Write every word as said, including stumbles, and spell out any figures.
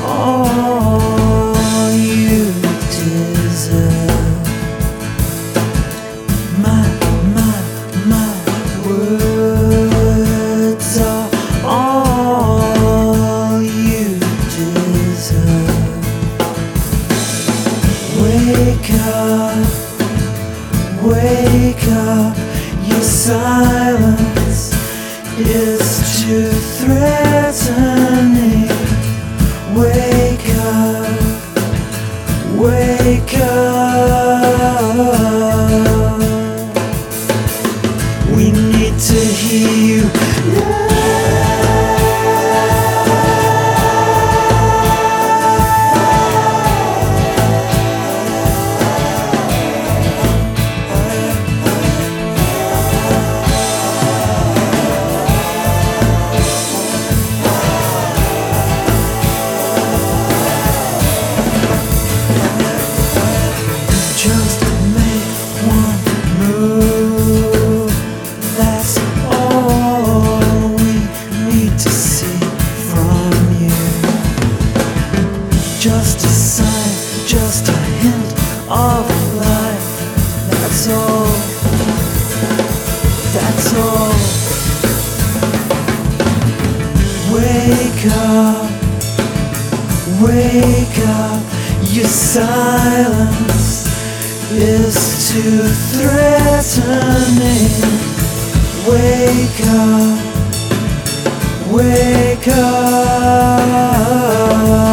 all you deserve. My, my, my words are all you deserve. Wake up, wake up, your silence is too threatening. Wake up, wake up. We need to hear you now. Just make one move. That's all we need to see from you. Just a sign, just a hint of life. That's all. That's all. Wake up, wake up. Your silence is too threatening. Wake up, wake up.